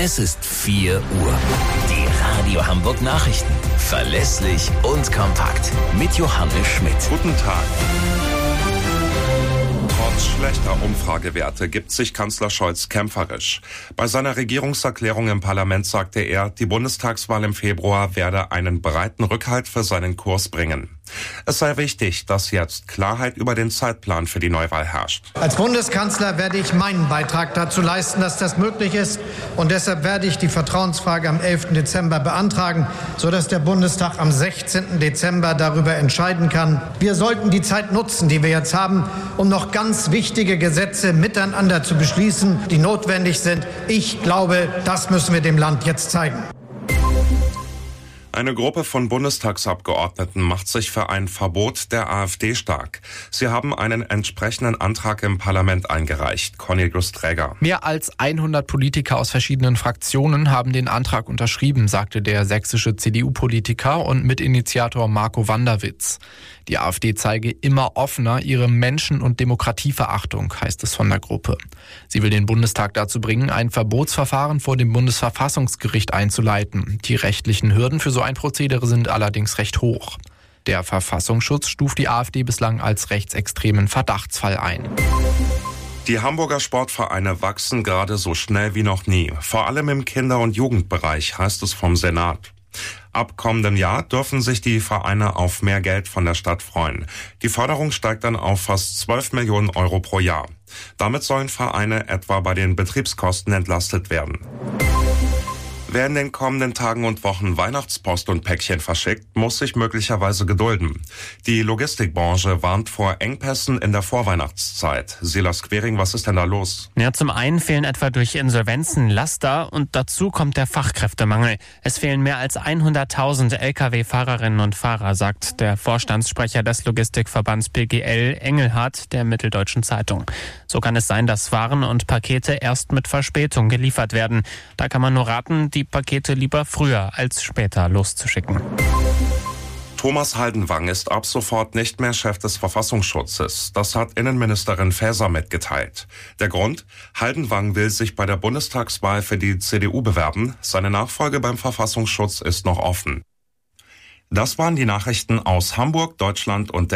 Es ist 4 Uhr. Die Radio Hamburg Nachrichten. Verlässlich und kompakt. Mit Johannes Schmidt. Guten Tag. Trotz schlechter Umfragewerte gibt sich Kanzler Scholz kämpferisch. Bei seiner Regierungserklärung im Parlament sagte er, die Bundestagswahl im Februar werde einen breiten Rückhalt für seinen Kurs bringen. Es sei wichtig, dass jetzt Klarheit über den Zeitplan für die Neuwahl herrscht. Als Bundeskanzler werde ich meinen Beitrag dazu leisten, dass das möglich ist. Und deshalb werde ich die Vertrauensfrage am 11. Dezember beantragen, sodass der Bundestag am 16. Dezember darüber entscheiden kann. Wir sollten die Zeit nutzen, die wir jetzt haben, um noch ganz wichtige Gesetze miteinander zu beschließen, die notwendig sind. Ich glaube, das müssen wir dem Land jetzt zeigen. Eine Gruppe von Bundestagsabgeordneten macht sich für ein Verbot der AfD stark. Sie haben einen entsprechenden Antrag im Parlament eingereicht. Cornelius Träger. Mehr als 100 Politiker aus verschiedenen Fraktionen haben den Antrag unterschrieben, sagte der sächsische CDU-Politiker und Mitinitiator Marco Wanderwitz. Die AfD zeige immer offener ihre Menschen- und Demokratieverachtung, heißt es von der Gruppe. Sie will den Bundestag dazu bringen, ein Verbotsverfahren vor dem Bundesverfassungsgericht einzuleiten. Die rechtlichen Hürden für so ein Prozedere sind allerdings recht hoch. Der Verfassungsschutz stuft die AfD bislang als rechtsextremen Verdachtsfall ein. Die Hamburger Sportvereine wachsen gerade so schnell wie noch nie. Vor allem im Kinder- und Jugendbereich, heißt es vom Senat. Ab kommendem Jahr dürfen sich die Vereine auf mehr Geld von der Stadt freuen. Die Förderung steigt dann auf fast 12 Millionen Euro pro Jahr. Damit sollen Vereine etwa bei den Betriebskosten entlastet werden. Wer in den kommenden Tagen und Wochen Weihnachtspost und Päckchen verschickt, muss sich möglicherweise gedulden. Die Logistikbranche warnt vor Engpässen in der Vorweihnachtszeit. Silas Quering, was ist denn da los? Ja, zum einen fehlen etwa durch Insolvenzen Laster und dazu kommt der Fachkräftemangel. Es fehlen mehr als 100.000 Lkw-Fahrerinnen und Fahrer, sagt der Vorstandssprecher des Logistikverbands BGL Engelhardt der Mitteldeutschen Zeitung. So kann es sein, dass Waren und Pakete erst mit Verspätung geliefert werden. Da kann man nur raten, die Pakete lieber früher als später loszuschicken. Thomas Haldenwang ist ab sofort nicht mehr Chef des Verfassungsschutzes. Das hat Innenministerin Faeser mitgeteilt. Der Grund? Haldenwang will sich bei der Bundestagswahl für die CDU bewerben. Seine Nachfolge beim Verfassungsschutz ist noch offen. Das waren die Nachrichten aus Hamburg, Deutschland und der